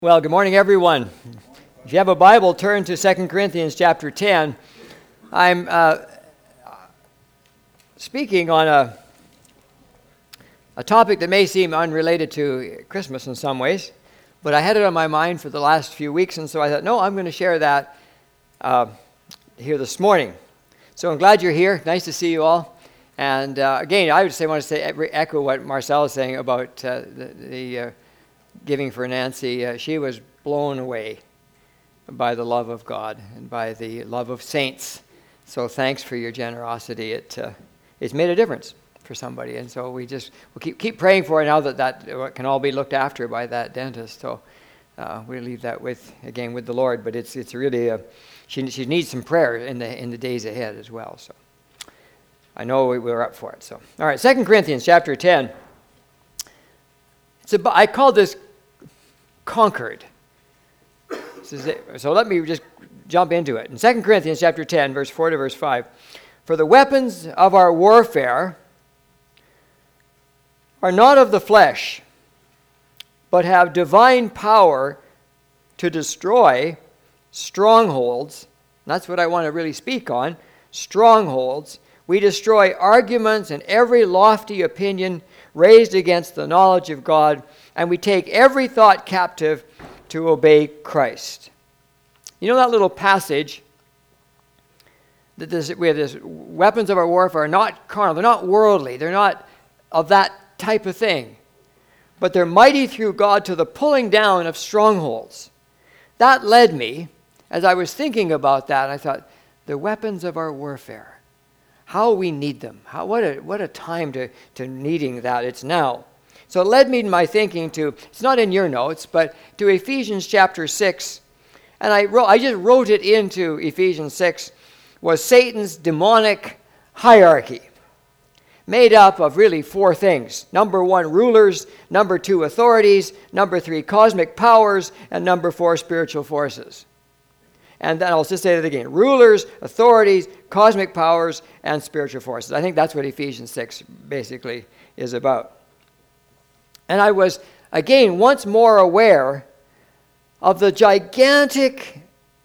Well, good morning, everyone. If you have a Bible, turn to 2 Corinthians chapter 10. I'm speaking on a topic that may seem unrelated to Christmas in some ways, but I had it on my mind for the last few weeks, and so I thought, no, I'm going to share that here this morning. So I'm glad you're here. Nice to see you all. And again, I want to say, echo what Marcel is saying about the giving for Nancy. She was blown away by the love of God and by the love of saints. So thanks for your generosity. It's made a difference for somebody, and so we'll keep praying for it now that can all be looked after by that dentist. So we'll leave that with the Lord. But it's really she needs some prayer in the days ahead as well. So I know we're up for it. So all right, 2 Corinthians chapter 10. I call this conquered. So let me just jump into it. In 2 Corinthians chapter 10, verse 4 to verse 5, for the weapons of our warfare are not of the flesh, but have divine power to destroy strongholds. And that's what I want to really speak on, strongholds. We destroy arguments and every lofty opinion raised against the knowledge of God, and we take every thought captive to obey Christ. You know that little passage that we have this weapons of our warfare are not carnal, they're not worldly, they're not of that type of thing, but they're mighty through God to the pulling down of strongholds. That led me, as I was thinking about that, I thought, the weapons of our warfare. How we need them. What a time to needing that. It's now. So it led me in my thinking to, it's not in your notes, but to Ephesians chapter 6. And I just wrote it into Ephesians 6, was Satan's demonic hierarchy, made up of really four things. Number 1, rulers. Number 2, authorities. Number 3, cosmic powers. And number 4, spiritual forces. And then I'll just say it again. Rulers, authorities, cosmic powers, and spiritual forces. I think that's what Ephesians 6 basically is about. And I was, again, once more aware of the gigantic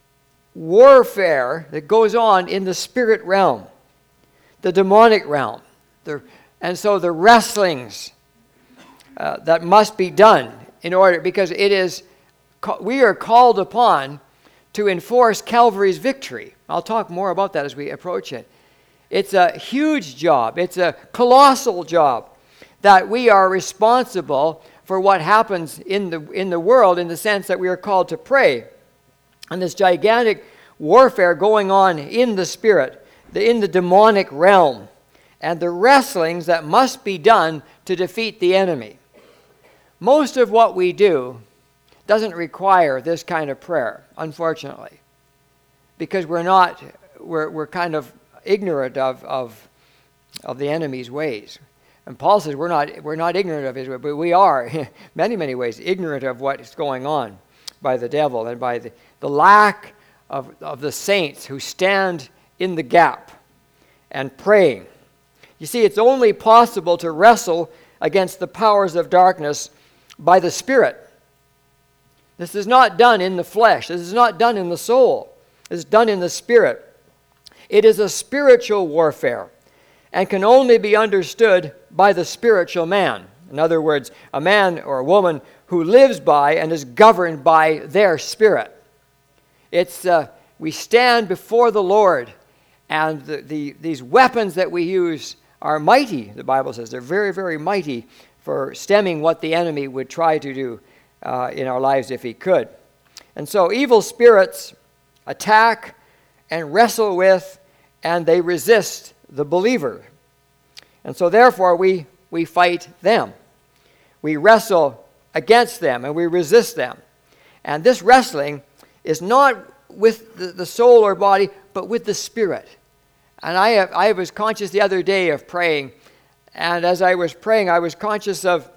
warfare that goes on in the spirit realm, the demonic realm. And so the wrestlings that must be done in order, because we are called upon to enforce Calvary's victory. I'll talk more about that as we approach it. It's a huge job. It's a colossal job that we are responsible for what happens in the world, in the sense that we are called to pray. And this gigantic warfare going on in the spirit, in the demonic realm, and the wrestlings that must be done to defeat the enemy. Most of what we do doesn't require this kind of prayer, unfortunately, because we're kind of ignorant of the enemy's ways. And Paul says we're not ignorant of his way, but we are, many ways, ignorant of what is going on by the devil and by the lack of the saints who stand in the gap and praying. You see, it's only possible to wrestle against the powers of darkness by the Spirit. This is not done in the flesh. This is not done in the soul. It's done in the Spirit. It is a spiritual warfare and can only be understood by the spiritual man. In other words, a man or a woman who lives by and is governed by their spirit. We stand before the Lord, and these weapons that we use are mighty, the Bible says. They're very, very mighty for stemming what the enemy would try to do in our lives if he could. And so evil spirits attack and wrestle with, and they resist the believer. And so therefore we fight them. We wrestle against them and we resist them. And this wrestling is not with the soul or body, but with the spirit. And I was conscious the other day of praying, and as I was praying, I was conscious of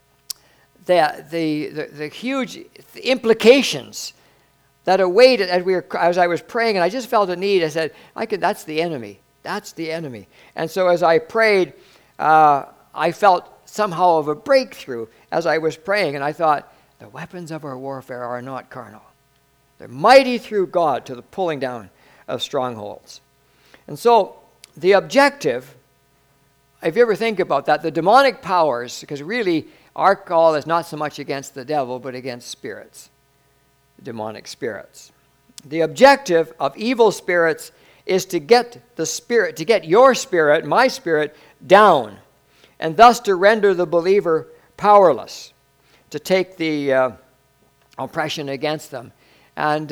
the huge implications that awaited as I was praying, and I just felt a need. I said, that's the enemy. That's the enemy. And so as I prayed, I felt somehow of a breakthrough as I was praying, and I thought, The weapons of our warfare are not carnal. They're mighty through God to the pulling down of strongholds. And so the objective, if you ever think about that, the demonic powers, because really our call is not so much against the devil, but against spirits, demonic spirits. The objective of evil spirits is to get the spirit, to get your spirit, my spirit, down, and thus to render the believer powerless, to take the oppression against them. And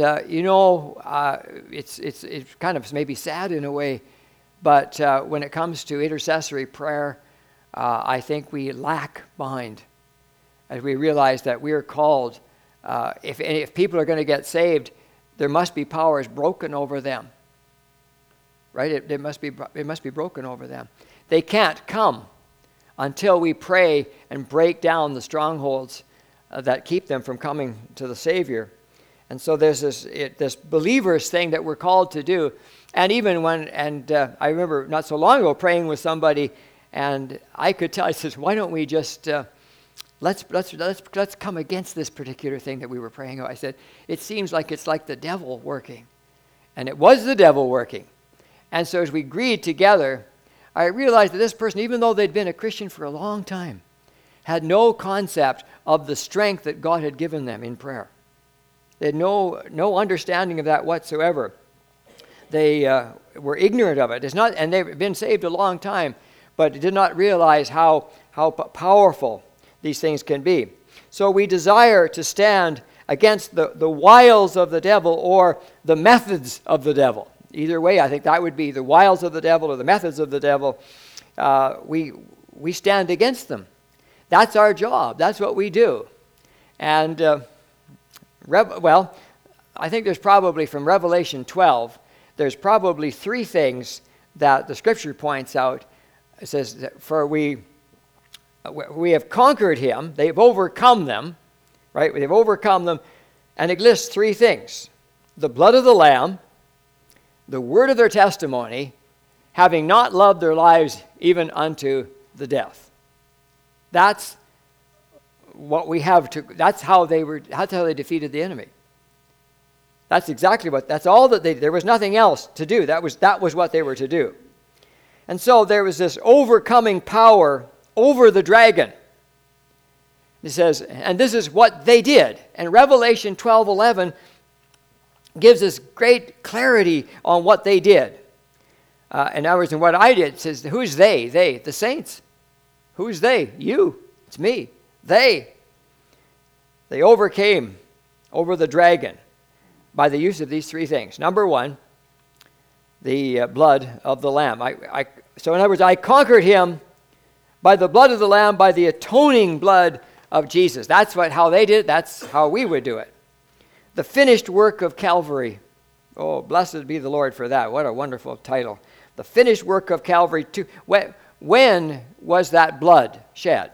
it's kind of maybe sad in a way, but when it comes to intercessory prayer, I think we lag behind as we realize that we are called. If people are going to get saved, there must be powers broken over them. Right? It must be broken over them. They can't come until we pray and break down the strongholds that keep them from coming to the Savior. And so there's this believers thing that we're called to do. And even I remember not so long ago praying with somebody, and I could tell, I said, why don't we just let's come against this particular thing that we were praying about. I said, it seems like it's like the devil working. And it was the devil working. And so as we agreed together, I realized that this person, even though they'd been a Christian for a long time, had no concept of the strength that God had given them in prayer. They had no understanding of that whatsoever. They were ignorant of it. And they've been saved a long time, but did not realize how powerful these things can be. So we desire to stand against the wiles of the devil or the methods of the devil. Either way, I think that would be the wiles of the devil or the methods of the devil. We stand against them. That's our job. That's what we do. And, I think there's probably from Revelation 12, there's probably three things that the Scripture points out. It says, for we have conquered him, they've overcome them, right? They've overcome them, and it lists three things. The blood of the Lamb, the word of their testimony, having not loved their lives even unto the death. That's what we have to, that's how they defeated the enemy. That's exactly that's all that there was nothing else to do. That was what they were to do. And so there was this overcoming power over the dragon. It says, and this is what they did. And Revelation 12:11 gives us great clarity on what they did. In other words, in what I did, it says, who's they? They, the saints. Who's they? You. It's me. They overcame over the dragon by the use of these three things. Number one, the blood of the Lamb. So in other words, I conquered him by the blood of the Lamb, by the atoning blood of Jesus. That's how they did it. That's how we would do it. The finished work of Calvary. Oh, blessed be the Lord for that. What a wonderful title. The finished work of Calvary. When was that blood shed?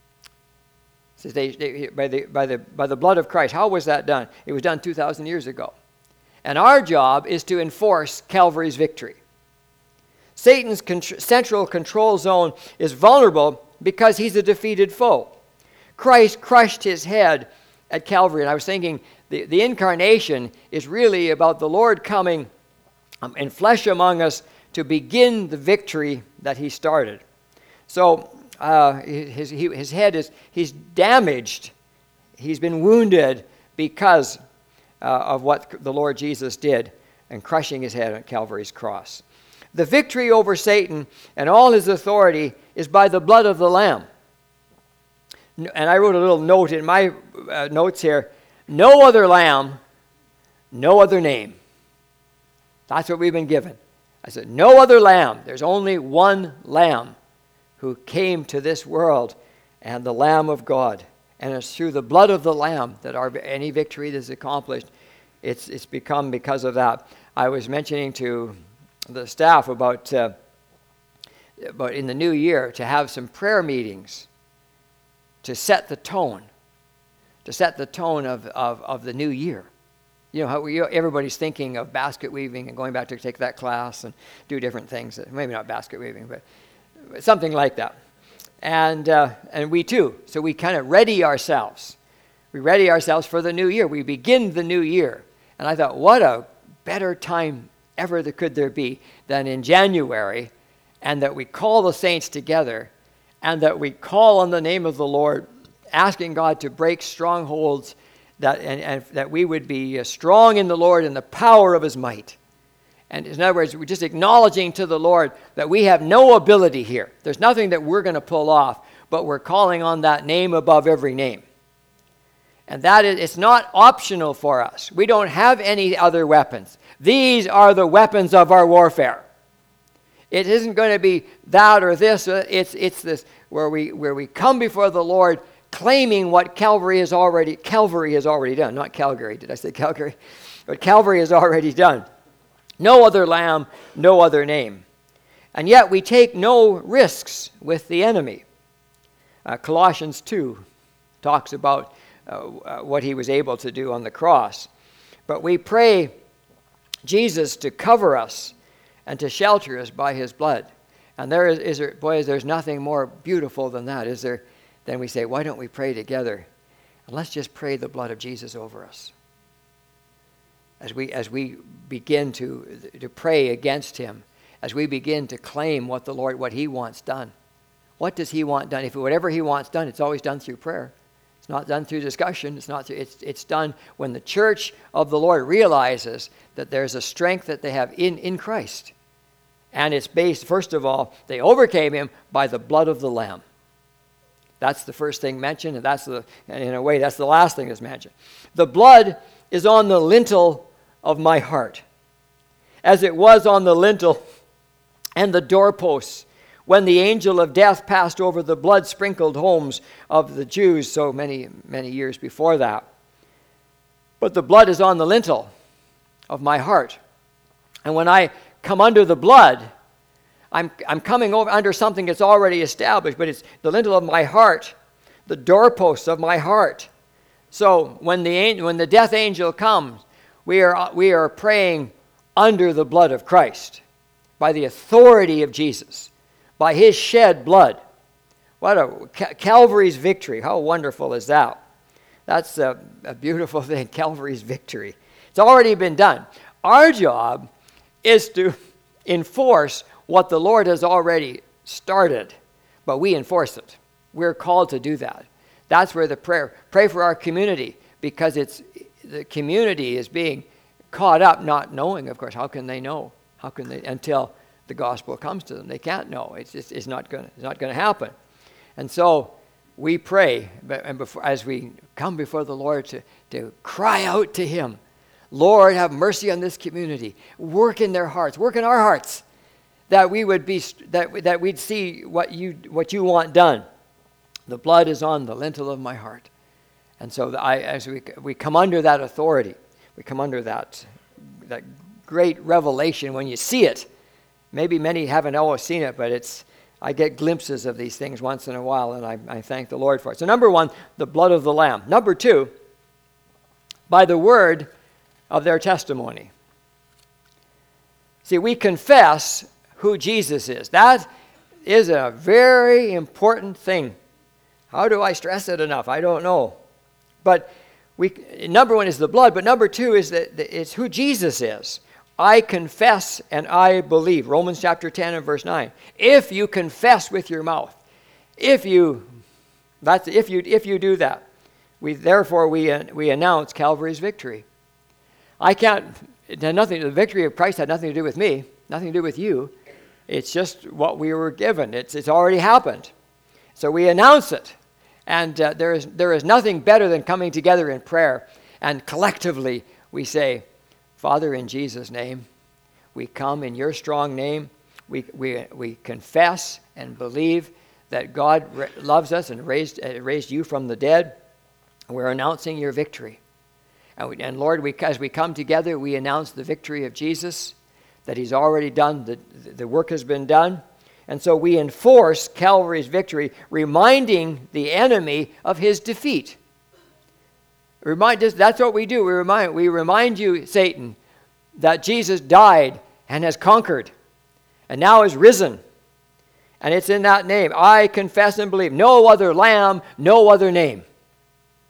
It says by the blood of Christ. How was that done? It was done 2,000 years ago. And our job is to enforce Calvary's victory. Satan's central control zone is vulnerable because he's a defeated foe. Christ crushed his head at Calvary. And I was thinking, the incarnation is really about the Lord coming in flesh among us to begin the victory that he started. So his head he's damaged. He's been wounded because of what the Lord Jesus did in crushing his head at Calvary's cross. The victory over Satan and all his authority is by the blood of the Lamb. And I wrote a little note in my notes here. No other lamb, no other name. That's what we've been given. I said, no other lamb. There's only one lamb who came to this world, and the Lamb of God. And it's through the blood of the Lamb that any victory that is accomplished. It's become because of that. I was mentioning to the staff about in the new year to have some prayer meetings to set the tone. To set the tone of the new year. You know, how everybody's thinking of basket weaving and going back to take that class and do different things. Maybe not basket weaving, but something like that. And we too. So we kind of ready ourselves. We ready ourselves for the new year. We begin the new year. And I thought, what a better time ever could there be than in January, and that we call the saints together, and that we call on the name of the Lord, asking God to break strongholds, and that we would be strong in the Lord in the power of his might. And in other words, we're just acknowledging to the Lord that we have no ability here. There's nothing that we're going to pull off, but we're calling on that name above every name. And that is, it's not optional for us. We don't have any other weapons. These are the weapons of our warfare. It isn't going to be that or this. It's this where we come before the Lord claiming what Calvary has already done. Not Calgary. Did I say Calgary? But Calvary has already done. No other lamb, no other name. And yet we take no risks with the enemy. Colossians 2 talks about what he was able to do on the cross. But we pray Jesus to cover us and to shelter us by his blood. And there's nothing more beautiful than that, is there? Then we say, why don't we pray together? And let's just pray the blood of Jesus over us. As we begin to pray against him, as we begin to claim what he wants done. What does he want done? If whatever he wants done, it's always done through prayer. It's not done through discussion. It's done when the church of the Lord realizes that there's a strength that they have in Christ. And it's based, first of all, they overcame him by the blood of the Lamb. That's the first thing mentioned, and in a way, that's the last thing that's mentioned. The blood is on the lintel of my heart, as it was on the lintel and the doorposts when the angel of death passed over the blood-sprinkled homes of the Jews so many, many years before that. But the blood is on the lintel of my heart. And when I come under the blood, I'm coming over under something that's already established, but it's the lintel of my heart, the doorposts of my heart. So when the death angel comes, we are praying under the blood of Christ, by the authority of Jesus, by his shed blood. What a Calvary's victory. How wonderful is that? That's a beautiful thing, Calvary's victory. It's already been done. Our job is to enforce what the Lord has already started, but we enforce it. We're called to do that. That's where the pray for our community, because the community is being caught up, not knowing, of course. How can they know? How can they, until the gospel comes to them? They can't know. It's not going to happen. And so we pray, as we come before the Lord to cry out to him, Lord, have mercy on this community. Work in their hearts. Work in our hearts, that we would be that we'd see what you want done. The blood is on the lintel of my heart, and so as we come under that authority, we come under that great revelation. When you see it, maybe many haven't always seen it, but I get glimpses of these things once in a while, and I thank the Lord for it. So number one, the blood of the Lamb. Number two, by the word of their testimony. See, we confess who Jesus is. That is a very important thing. How do I stress it enough? I don't know. But number one is the blood, but number two is that it's who Jesus is. I confess and I believe. Romans chapter 10 and verse 9. If you confess with your mouth, if you do that, we announce Calvary's victory. The victory of Christ had nothing to do with me, nothing to do with you. It's just what we were given. It's already happened. So we announce it. And there is nothing better than coming together in prayer. And collectively we say, Father, in Jesus' name, we come in your strong name. We confess and believe that God loves us and raised you from the dead. We're announcing your victory. And Lord, as we come together, we announce the victory of Jesus, that he's already done, the work has been done. And so we enforce Calvary's victory, reminding the enemy of his defeat. That's what we do. We remind you, Satan, that Jesus died and has conquered and now is risen. And it's in that name. I confess and believe. No other lamb, no other name.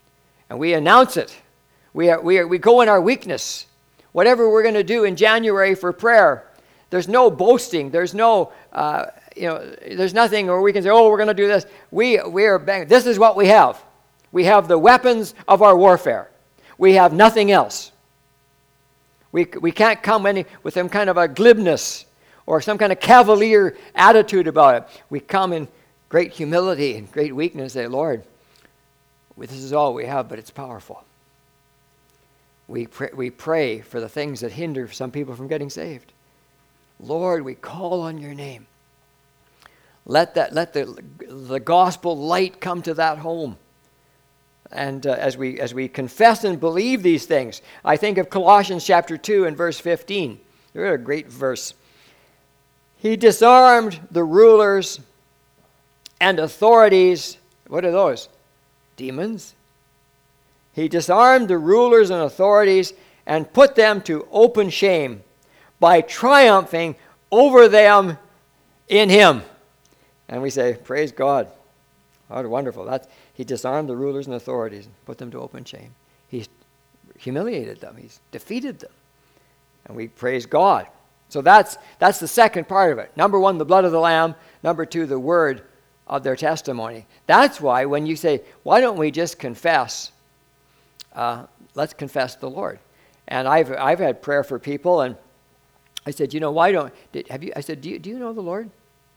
and we announce it. We go in our weakness. Whatever we're going to do in January for prayer, there's no boasting. There's no, there's nothing where we can say, oh, we're going to do this. This is what we have. We have the weapons of our warfare. We have nothing else. We can't come with some kind of a glibness or some kind of cavalier attitude about it. We come in great humility and great weakness and say, Lord, this is all we have, but it's powerful. We pray for the things that hinder some people from getting saved. Lord, we call on your name. Let the gospel light come to that home. And as we confess and believe these things, I think of Colossians chapter 2 and verse 15. They're a great verse. He disarmed the rulers and authorities. What are those? Demons. He disarmed the rulers and authorities and put them to open shame by triumphing over them in him. And we say, praise God. How wonderful. He disarmed the rulers and authorities and put them to open shame. He's humiliated them. He's defeated them. And we praise God. So that's the second part of it. Number one, the blood of the Lamb. Number two, the word of their testimony. That's why when you say, why don't we just confess? Let's confess the Lord. And I've had prayer for people, and I said, I said, do you know the Lord?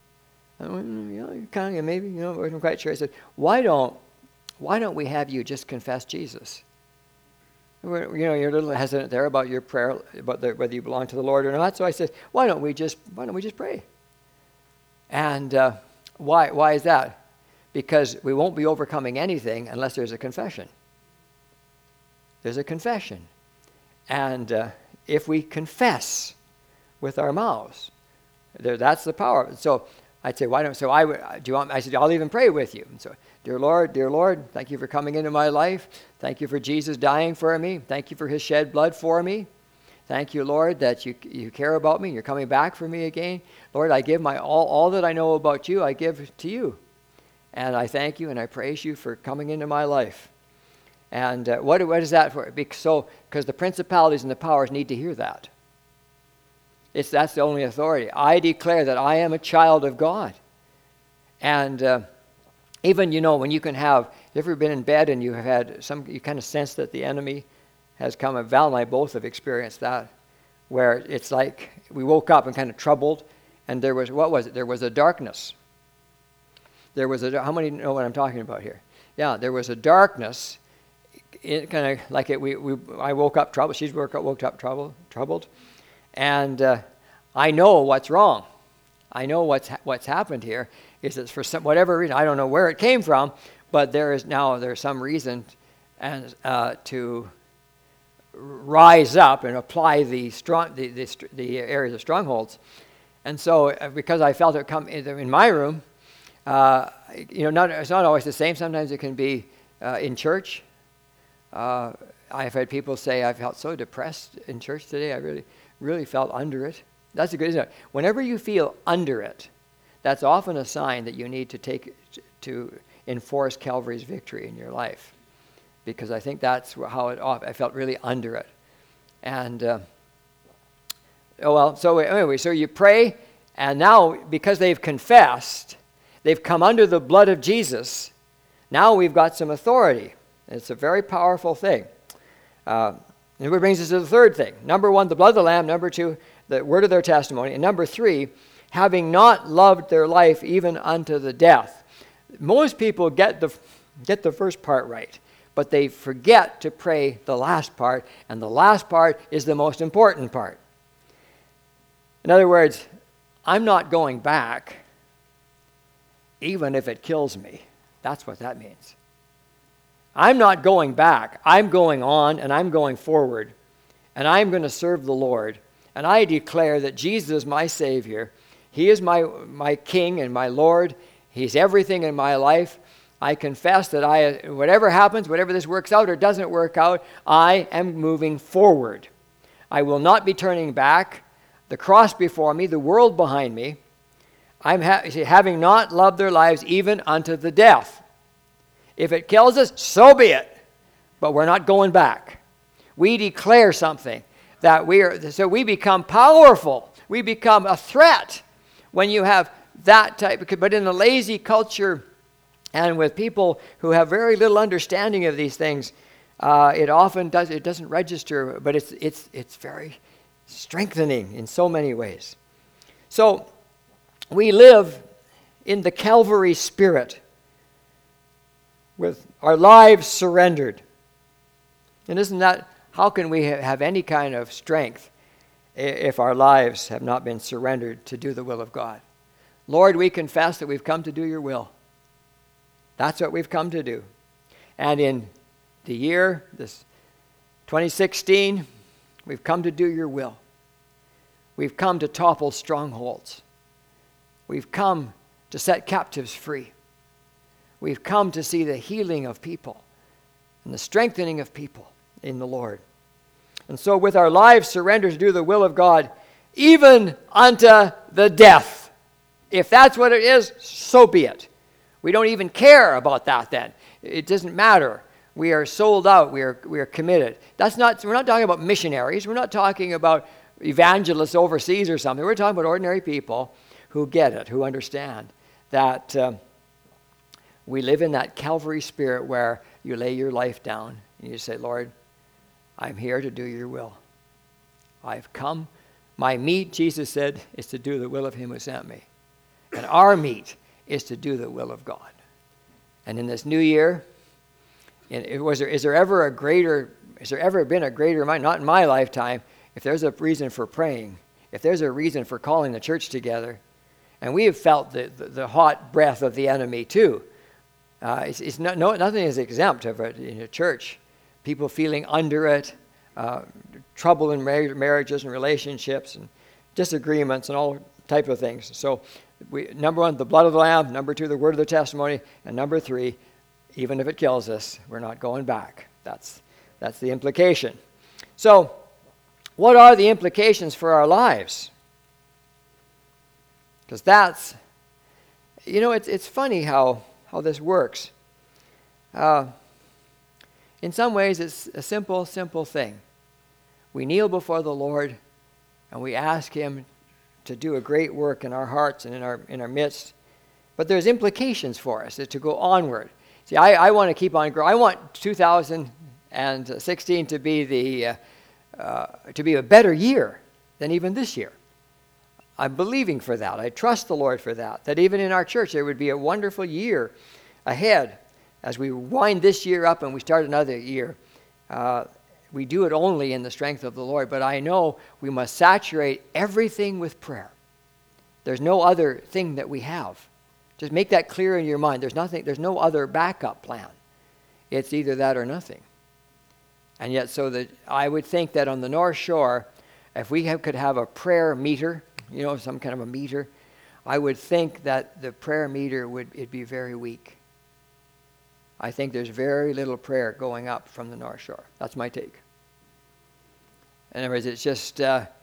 Kind of, maybe, I wasn't quite sure. I said, why don't we have you just confess Jesus? You're a little hesitant there about your prayer, about whether you belong to the Lord or not. So I said, why don't we just pray? And why is that? Because we won't be overcoming anything unless there's a confession. There's a confession. And if we confess with our mouths, that's the power. So I'd say, I said, I'll even pray with you. And so, dear Lord, thank you for coming into my life. Thank you for Jesus dying for me. Thank you for his shed blood for me. Thank you, Lord, that you care about me. You're coming back for me again. Lord, I give my all that I know about you, I give to you. And I thank you and I praise you for coming into my life. And what is that for? Because the principalities and the powers need to hear that. That's the only authority. I declare that I am a child of God. And even, when you can have, you ever been in bed and you have had you kind of sense that the enemy has come, and Val and I both have experienced that, where it's like we woke up and kind of troubled, and there was a darkness. How many know what I'm talking about here? Yeah, there was a darkness. It kind of like I woke up troubled. She's woke up troubled, and I know what's wrong. I know what's happened here is that for whatever reason, I don't know where it came from, but there's some reason and to rise up and apply the areas of strongholds. And so because I felt it come in my room, it's not always the same. Sometimes it can be in church. I've had people say, I felt so depressed in church today. I really felt under it. That's a good, isn't it? Whenever you feel under it, that's often a sign that you need to enforce Calvary's victory in your life. Because I think that's how I felt really under it. And, so you pray, and now because they've confessed, they've come under the blood of Jesus, now we've got some authority. It's a very powerful thing. And it brings us to the third thing. Number one, the blood of the Lamb. Number two, the word of their testimony. And number three, having not loved their life even unto the death. Most people get the first part right, but they forget to pray the last part, and the last part is the most important part. In other words, I'm not going back even if it kills me. That's what that means. I'm not going back. I'm going on, and I'm going forward, and I'm going to serve the Lord. And I declare that Jesus is my Savior. He is my King and my Lord. He's everything in my life. I confess that whatever happens, whatever this works out or doesn't work out, I am moving forward. I will not be turning back. The cross before me, the world behind me. I'm having not loved their lives even unto the death. If it kills us, so be it. but we're not going back. We declare something that so we become powerful. We become a threat when you have that type. But in a lazy culture and with people who have very little understanding of these things, it often doesn't register, but it's very strengthening in so many ways. So we live in the Calvary spirit with our lives surrendered. And isn't that, how can we have any kind of strength if our lives have not been surrendered to do the will of God? Lord, we confess that we've come to do your will. That's what we've come to do. And in the year, this 2016, we've come to do your will. We've come to topple strongholds. We've come to set captives free. We've come to see the healing of people and the strengthening of people in the Lord. And so with our lives surrendered to do the will of God, even unto the death. If that's what it is, so be it. We don't even care about that then. It doesn't matter. We are sold out. We are committed. We're not talking about missionaries. We're not talking about evangelists overseas or something. We're talking about ordinary people who get it, who understand that we live in that Calvary spirit where you lay your life down and you say, Lord, I'm here to do your will. I've come. My meat, Jesus said, is to do the will of him who sent me. And our meat is to do the will of God. And in this new year, has there ever been a greater mind? Not in my lifetime. If there's a reason for praying, if there's a reason for calling the church together, and we have felt the hot breath of the enemy too. Nothing is exempt of it in a church. People feeling under it, trouble in marriages and relationships, and disagreements, and all type of things. So, number one, the blood of the Lamb. Number two, the word of the testimony. And number three, even if it kills us, we're not going back. That's the implication. So, what are the implications for our lives? Because that's, it's funny how this works. In some ways, it's a simple thing. We kneel before the Lord, and we ask him to do a great work in our hearts and in our midst. But there's implications for us to go onward. See, I want to keep on growing. I want 2016 to be a better year than even this year. I'm believing for that. I trust the Lord for that. That even in our church there would be a wonderful year ahead as we wind this year up and we start another year. We do it only in the strength of the Lord. But I know we must saturate everything with prayer. There's no other thing that we have. Just make that clear in your mind. There's no other backup plan. It's either that or nothing. And yet, so that I would think that on the North Shore, if we could have a prayer meter, some kind of a meter, I would think that the prayer meter it'd be very weak. I think there's very little prayer going up from the North Shore. That's my take. In other words, it's just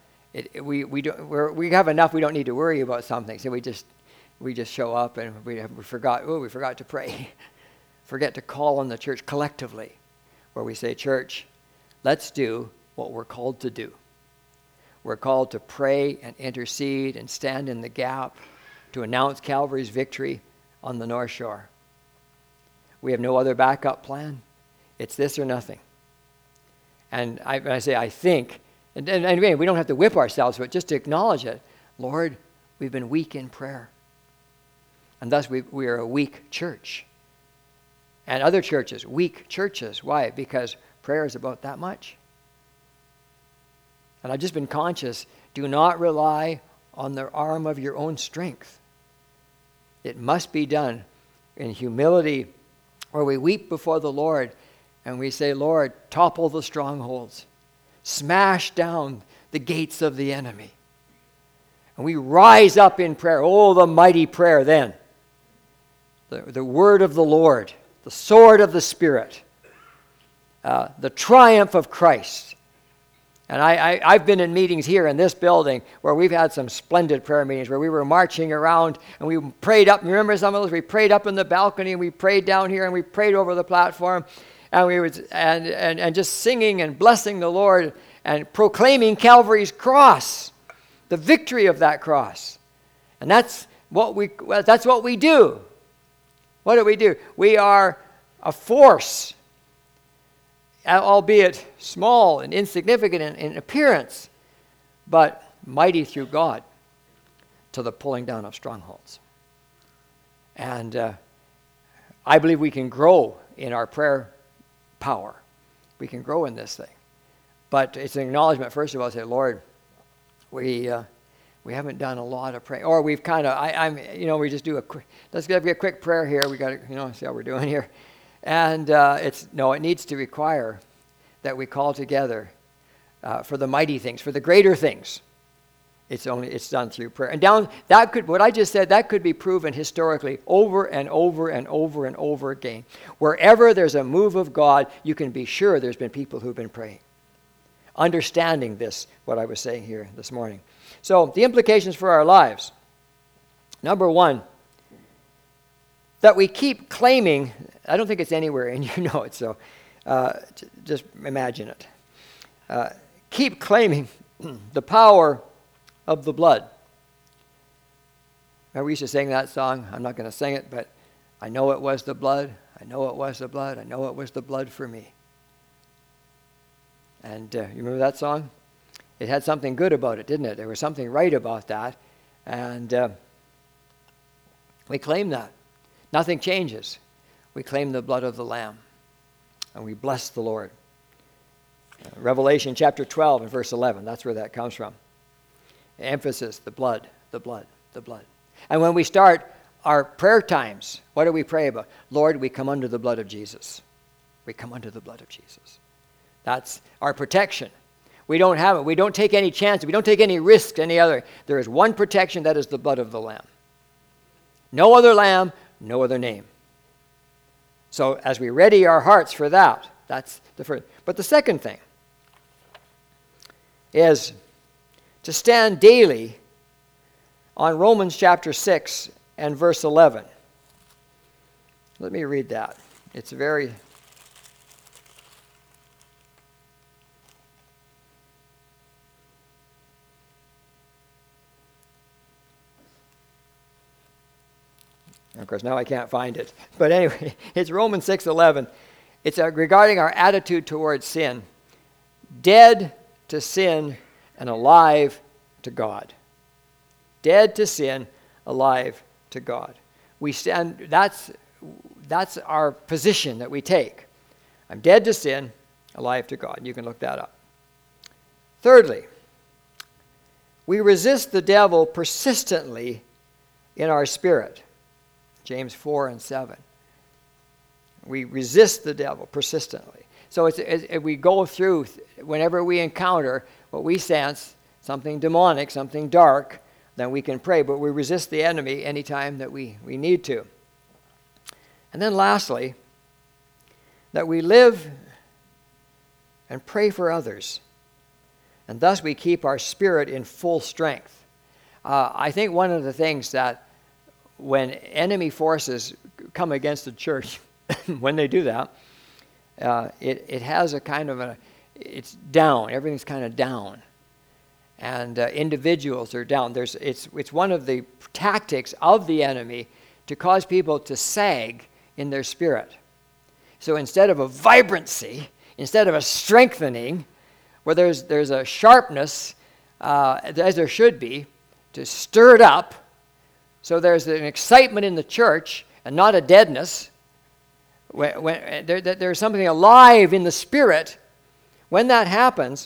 we have enough. We don't need to worry about something. So we just show up and we forgot to pray. Forget to call on the church collectively, where we say, church, let's do what we're called to do. We're called to pray and intercede and stand in the gap to announce Calvary's victory on the North Shore. We have no other backup plan. It's this or nothing. And I say, I think, and again, we don't have to whip ourselves, but just to acknowledge it. Lord, we've been weak in prayer. And thus we are a weak church. And other churches, weak churches. Why? Because prayer is about that much. And I've just been conscious, do not rely on the arm of your own strength. It must be done in humility, where we weep before the Lord and we say, Lord, topple the strongholds. Smash down the gates of the enemy. And we rise up in prayer. Oh, the mighty prayer then. The word of the Lord. The sword of the Spirit. The triumph of Christ. And I've been in meetings here in this building where we've had some splendid prayer meetings where we were marching around and we prayed up. Remember some of those? We prayed up in the balcony and we prayed down here and we prayed over the platform. And we would and just singing and blessing the Lord and proclaiming Calvary's cross, the victory of that cross. And that's what we do. What do? We are a force, albeit small and insignificant in appearance, but mighty through God to the pulling down of strongholds. And I believe we can grow in our prayer power. We can grow in this thing. But it's an acknowledgement, first of all, say, Lord, we haven't done a lot of praying. Or we've kind of, we just do let's give a quick prayer here. We got to, see how we're doing here. And it needs to require that we call together for the mighty things, for the greater things. It's done through prayer. And what I just said, that could be proven historically over and over and over and over again. Wherever there's a move of God, you can be sure there's been people who've been praying. Understanding this, what I was saying here this morning. So the implications for our lives. Number one, that we keep claiming, I don't think it's anywhere, and you know it, so just imagine it. Keep claiming the power of the blood. Remember we used to sing that song? I'm not going to sing it, but I know it was the blood. I know it was the blood. I know it was the blood for me. And you remember that song? It had something good about it, didn't it? There was something right about that. And we claim that. Nothing changes. We claim the blood of the Lamb. And we bless the Lord. Revelation chapter 12 and verse 11. That's where that comes from. Emphasis, the blood, the blood, the blood. And when we start our prayer times, what do we pray about? Lord, we come under the blood of Jesus. We come under the blood of Jesus. That's our protection. We don't have it. We don't take any chances. We don't take any risks, any other. There is one protection, that is the blood of the Lamb. No other Lamb, no other name. So as we ready our hearts for that, that's the first. But the second thing is to stand daily on Romans chapter 6 and verse 11. Let me read that. It's very... Of course, now I can't find it. But anyway, it's Romans 6:11. It's regarding our attitude towards sin. Dead to sin and alive to God. Dead to sin, alive to God. We stand. That's our position that we take. I'm dead to sin, alive to God. You can look that up. Thirdly, we resist the devil persistently in our spirit. James 4 and 7. We resist the devil persistently. So if we go through, whenever we encounter what we sense, something demonic, something dark, then we can pray. But we resist the enemy anytime that we need to. And then lastly, that we live and pray for others. And thus we keep our spirit in full strength. I think one of the things that when enemy forces come against the church, when they do that, it has a kind of it's down. Everything's kind of down. And individuals are down. It's one of the tactics of the enemy to cause people to sag in their spirit. So instead of a vibrancy, instead of a strengthening, where there's a sharpness, as there should be, to stir it up, so there's an excitement in the church and not a deadness. When there's something alive in the spirit. When that happens,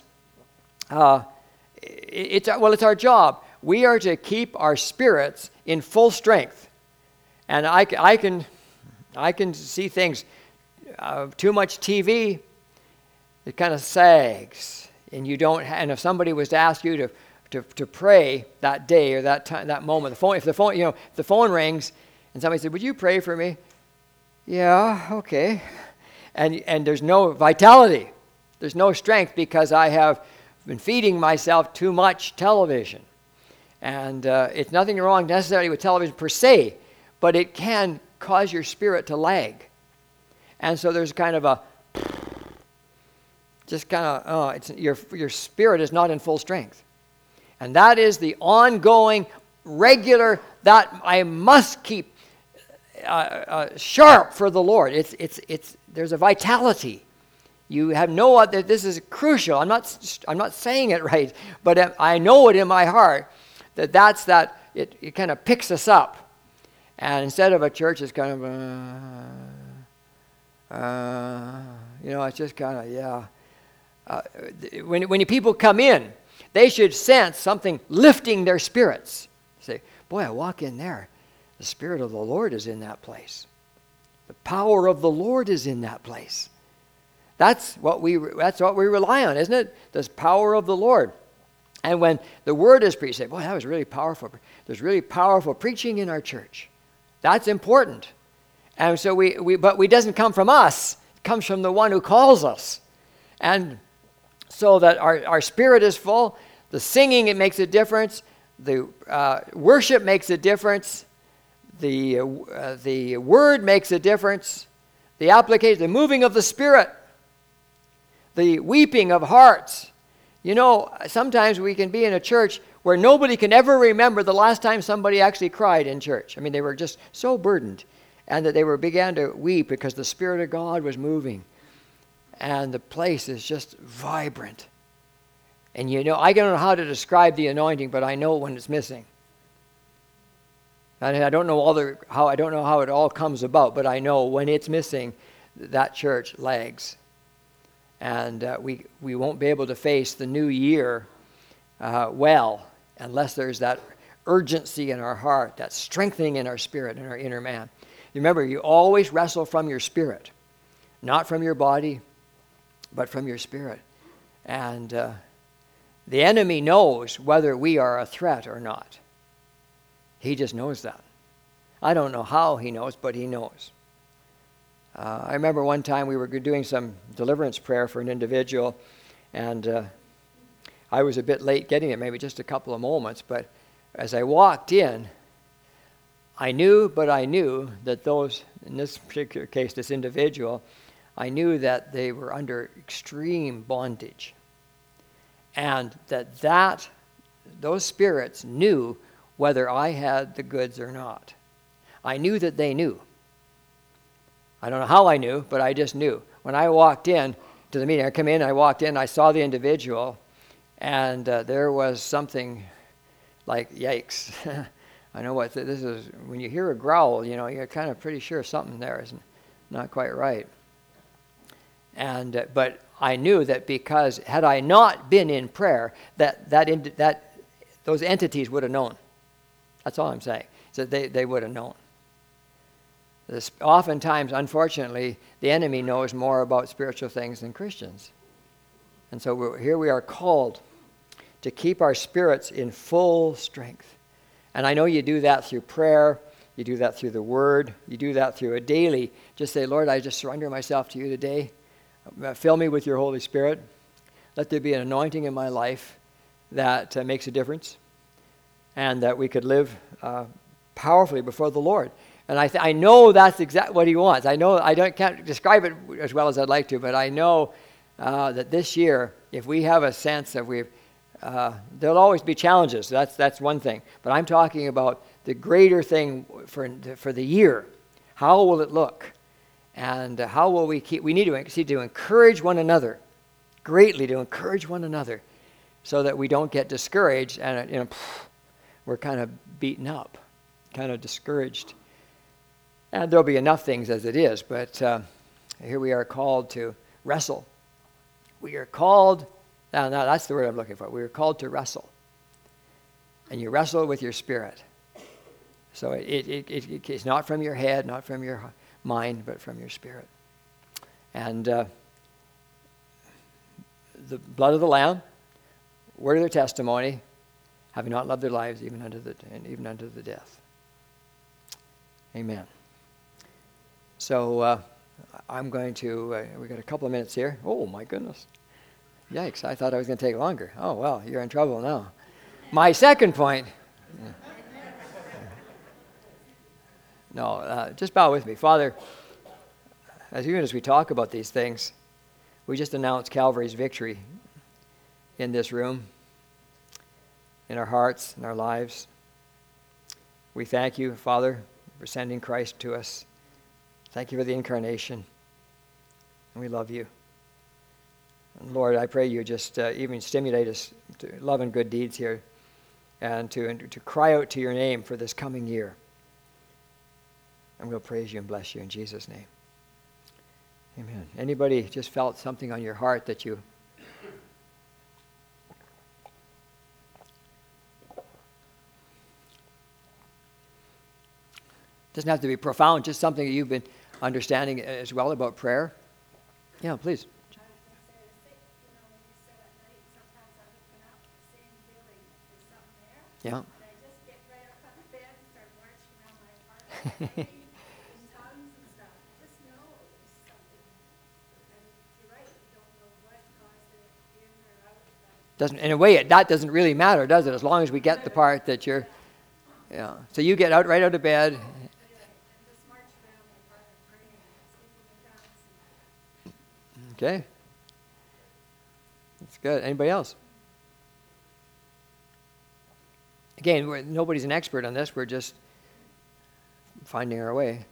it's our job. We are to keep our spirits in full strength. And I can see things. Too much TV, it kind of sags, and you don't. And if somebody was to ask you to pray that day or that time, that moment, if the phone rings and somebody said, "Would you pray for me?" Yeah, okay. And there's no vitality. There's no strength because I have been feeding myself too much television. And it's nothing wrong necessarily with television per se, but it can cause your spirit to lag. And so there's kind of a just kind of, your spirit is not in full strength. And that is the ongoing, regular, that I must keep sharp for the Lord. There's a vitality. You have no other. This is crucial. I'm not saying it right, but I know it in my heart that it kind of picks us up. And instead of a church, it's kind of it's just kind of when people come in, they should sense something lifting their spirits. Say, boy, I walk in there. The Spirit of the Lord is in that place. The power of the Lord is in that place. That's what we rely on, isn't it? This power of the Lord. And when the word is preached, say, boy, that was really powerful. There's really powerful preaching in our church. That's important. And so but it doesn't come from us. It comes from the one who calls us. And so that our spirit is full. The singing, it makes a difference. The worship makes a difference. The word makes a difference. The application, the moving of the Spirit. The weeping of hearts. Sometimes we can be in a church where nobody can ever remember the last time somebody actually cried in church. I mean, they were just so burdened, and that they began to weep because the Spirit of God was moving. And the place is just vibrant. And I don't know how to describe the anointing, but I know when it's missing. And I don't know how it all comes about, but I know when it's missing, that church lags. And we won't be able to face the new year well unless there's that urgency in our heart, that strengthening in our spirit, in our inner man. Remember, you always wrestle from your spirit, not from your body, but from your spirit. And the enemy knows whether we are a threat or not. He just knows that. I don't know how he knows, but he knows. I remember one time we were doing some deliverance prayer for an individual, and I was a bit late getting it, maybe just a couple of moments, but as I walked in, I knew that in this particular case, this individual, I knew that they were under extreme bondage, and that those spirits knew whether I had the goods or not. I knew that they knew. I don't know how I knew, but I just knew. When I walked in to the meeting, I walked in, I saw the individual, and there was something like, yikes. I know what this is. When you hear a growl, you're kind of pretty sure something there is not quite right. And but I knew that because had I not been in prayer, that those entities would have known. That's all I'm saying. So they would have known. Oftentimes, unfortunately, the enemy knows more about spiritual things than Christians. And so here we are called to keep our spirits in full strength. And I know you do that through prayer. You do that through the Word. You do that through a daily. Just say, Lord, I just surrender myself to you today. Fill me with your Holy Spirit. Let there be an anointing in my life that makes a difference. And that we could live powerfully before the Lord. And I know that's exactly what he wants. I know can't describe it as well as I'd like to, but I know that this year, if we have a sense that there'll always be challenges. That's one thing. But I'm talking about the greater thing for the year. How will it look? And how will we keep? We need to encourage one another, greatly to encourage one another, so that we don't get discouraged and we're kind of beaten up, kind of discouraged. And there'll be enough things as it is, but here we are called to wrestle. We are called, now that's the word I'm looking for. We are called to wrestle. And you wrestle with your spirit. So it's not from your head, not from your mind, but from your spirit. And the blood of the Lamb, word of their testimony, having not loved their lives even unto the death. Amen. So I'm going to, we've got a couple of minutes here. Oh, my goodness. Yikes, I thought I was going to take longer. Oh, well, you're in trouble now. My second point. No, just bow with me. Father, as we talk about these things, We just announced Calvary's victory in this room, in our hearts, in our lives. We thank you, Father, for sending Christ to us. Thank you for the incarnation. And we love you. And Lord, I pray you just even stimulate us to love and good deeds here, and to cry out to your name for this coming year. And we'll praise you and bless you in Jesus' name. Amen. Anybody just felt something on your heart that you... Doesn't have to be profound, just something that you've been understanding as well about prayer. Yeah, please. Yeah. And I just get right up on the bed and start marching around my apartment in tongues and stuff. Just know there's something. And you're right, you don't know what caused it in or out. Doesn't, in a way, that doesn't really matter, does it? As long as we get the part that you're... Yeah. So you get right out of bed. And just march around my apartment praying and speaking in tongues. Okay. That's good. Anybody else? Again, nobody's an expert on this. We're just finding our way.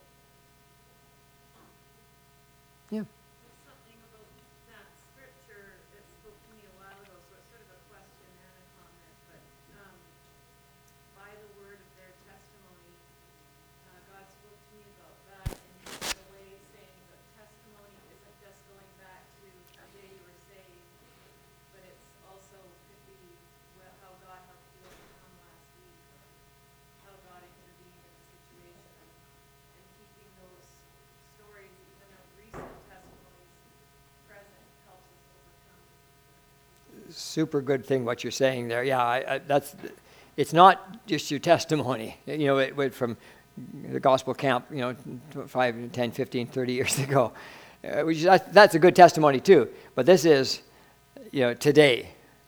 Yeah. There's something about that scripture that spoke to me a while ago, so it's sort of a question and a comment, but by the word of their testimony, God spoke to me about that in a way saying that testimony isn't just going back to the day you were saved, but it's also could be how God helped you overcome last week, or how God intervened in a situation, and keeping those stories, even of recent testimonies, present helps us overcome. Super good thing what you're saying there. Yeah, it's not just your testimony. You know, it went from the gospel camp, 5, 10, 15, 30 years ago. That's a good testimony too. But this is, today.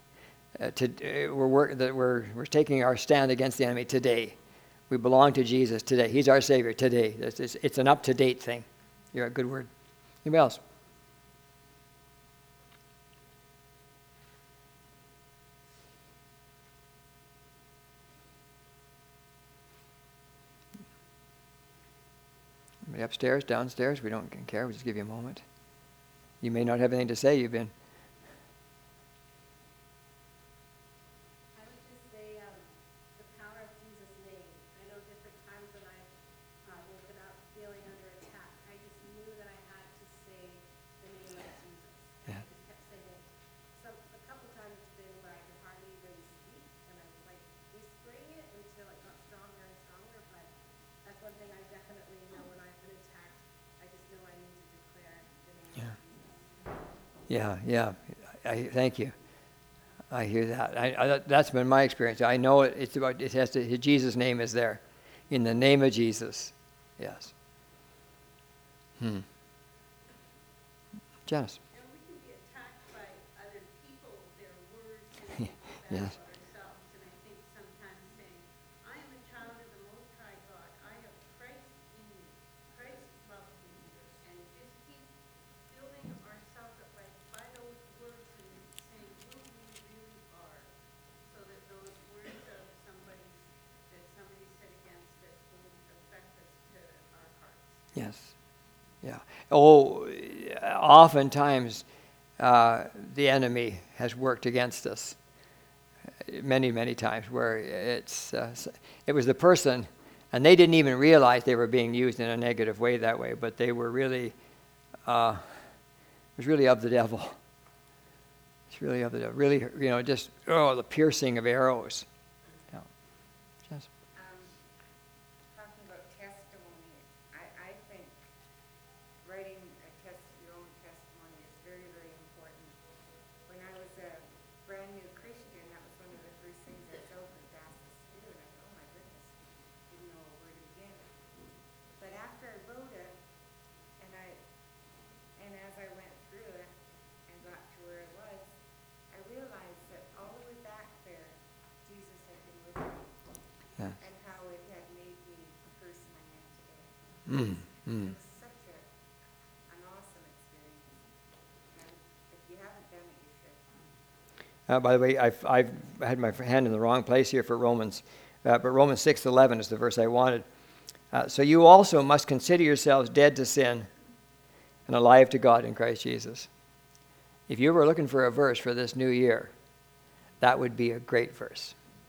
We're taking our stand against the enemy today. We belong to Jesus today. He's our Savior today. It's an up-to-date thing. You're a good word. Anybody else? Anybody upstairs, downstairs? We don't care. We just give you a moment. You may not have anything to say. You've been... I would just say the power of Jesus' name. I know different times when I've woken up feeling under attack, I just knew that I had to say the name of Jesus. Yeah. I just kept saying it. A couple times it's been where I could hardly even speak, and I was like whispering it until it got stronger and stronger, but that's one thing I definitely know when I've been attacked. I just know I need to declare the name of Jesus. Yeah. I thank you. I hear that. That's been my experience. I know it has to. Jesus' name is there, in the name of Jesus. Yes. Janice. And we can be attacked by other people, their words and Yes. about ourselves. And I think sometimes saying, I am a child of the Most High God. I have Christ in me. Christ loves me. And just keep building ourselves up by those words and saying who we really are. So that those words of somebody said against us won't affect us to our hearts. Yes. Yeah. Oh, oftentimes the enemy has worked against us. Many, many times where it was the person, and they didn't even realize they were being used in a negative way that way, but they were really, it was really of the devil. It's really of the devil. Really, just, the piercing of arrows. Yeah. Yes. Talking about testimony, I think writing your own testimony is very, very important. When I was a brand new Christian, that was one of the first things that Sophie asked us to do, and I thought, oh my goodness, didn't know where to begin. But after I wrote it, and as I went through it and got to where I was, I realized that all the way back there, Jesus had been with me. Yeah. And how it had made me the person I am today. It was such an awesome experience. And By the way, I've had my hand in the wrong place here for Romans, but Romans 6:11 is the verse I wanted. So you also must consider yourselves dead to sin and alive to God in Christ Jesus. If you were looking for a verse for this new year, that would be a great verse.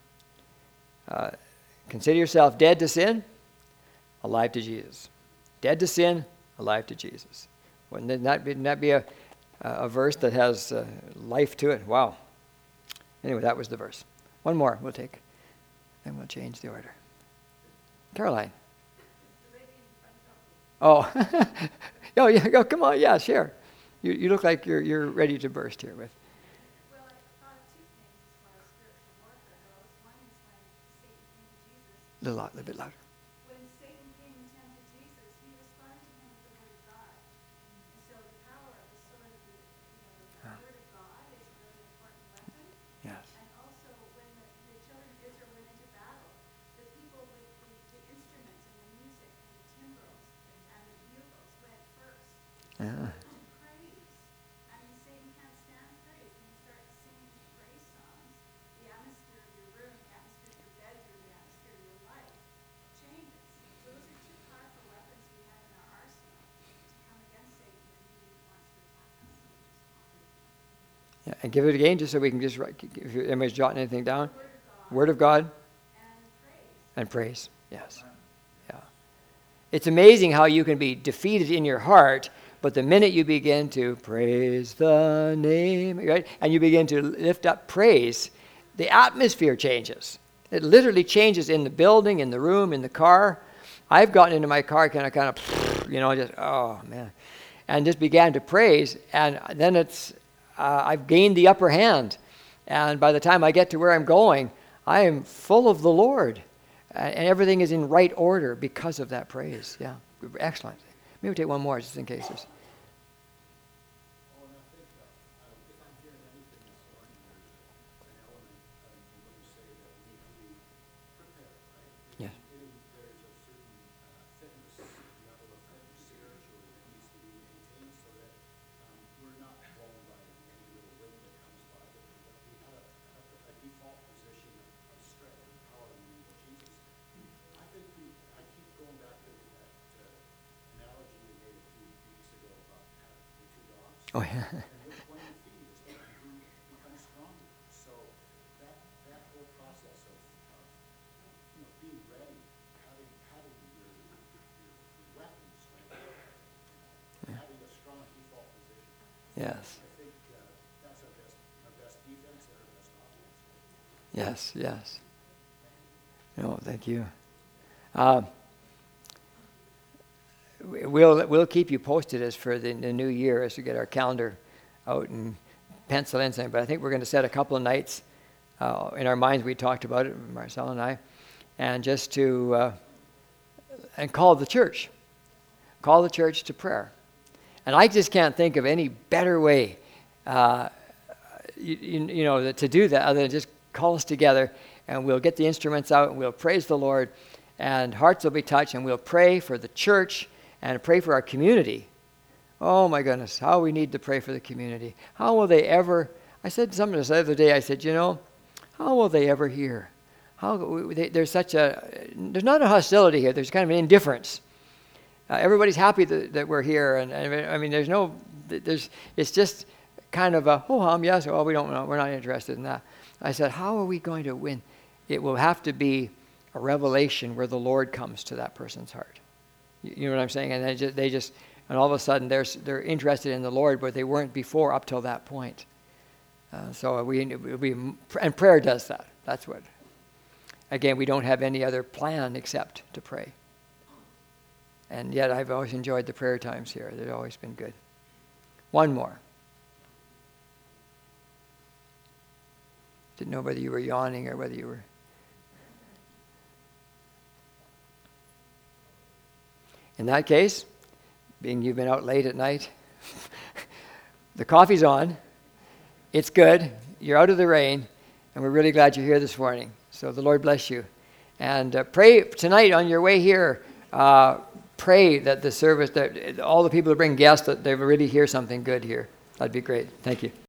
Consider yourself dead to sin, alive to Jesus. Dead to sin, alive to Jesus. Wouldn't that be a verse that has life to it? Wow. Anyway, that was the verse. One more we'll take, then we'll change the order. Caroline. Oh, oh yeah, go, come on, yeah, share. You look like you're ready to burst here with. Well, I thought of two things as far as spiritual warfare goes. One is when Satan came to Jesus. A little bit louder. When Satan came and tempted Jesus, he responded to him with the word of God. And so the power of the sword of the word of God is a really important weapon. Yes. And also when the children of Israel went into battle, the people with the instruments and the music and the timbrels and the bugles went first. Yeah. To praise. I mean, Satan can't stand praise. When you start singing praise songs, the atmosphere of your room, the atmosphere of your bedroom, the atmosphere of your life changes. Those are two powerful weapons we have in our arsenal to come against Satan when he wants to attack us. Yeah, and give it again just so we can just write, if anybody's jotting anything down. Word of God. And praise. Yes. Yeah. It's amazing how you can be defeated in your heart, but the minute you begin to praise the name, right, and you begin to lift up praise, the atmosphere changes. It literally changes in the building, in the room, in the car. I've gotten into my car kind of, just, oh, man, and just began to praise, and then I've gained the upper hand. And by the time I get to where I'm going, I am full of the Lord. And everything is in right order because of that praise. Yeah, excellent. Maybe we'll take one more just in case there's. Yeah. Oh, yeah. Yes. Yes, yes. No, thank you. We'll keep you posted as for the new year as we get our calendar out and pencil in something. But I think we're going to set a couple of nights in our minds. We talked about it, Marcel and I, and just to and call the church to prayer. And I just can't think of any better way, to do that other than just call us together, and we'll get the instruments out and we'll praise the Lord, and hearts will be touched, and we'll pray for the church and pray for our community. Oh my goodness, how we need to pray for the community. How will they ever? I said to somebody the other day. I said, how will they ever hear? There's not a hostility here. There's kind of an indifference. Everybody's happy that we're here, and I mean, it's just kind of a ho-hum, yes, well, we don't know, we're not interested in that. I said, how are we going to win? It will have to be a revelation where the Lord comes to that person's heart. You know what I'm saying? And and all of a sudden they're interested in the Lord, but they weren't before up till that point. And prayer does that. That's what. Again, we don't have any other plan except to pray. And yet I've always enjoyed the prayer times here. They've always been good. One more. Didn't know whether you were yawning or whether you were. In that case, being you've been out late at night, the coffee's on. It's good. You're out of the rain, and we're really glad you're here this morning. So the Lord bless you. And pray tonight on your way here. Pray that the service, that all the people who bring guests, that they really hear something good here. That'd be great. Thank you.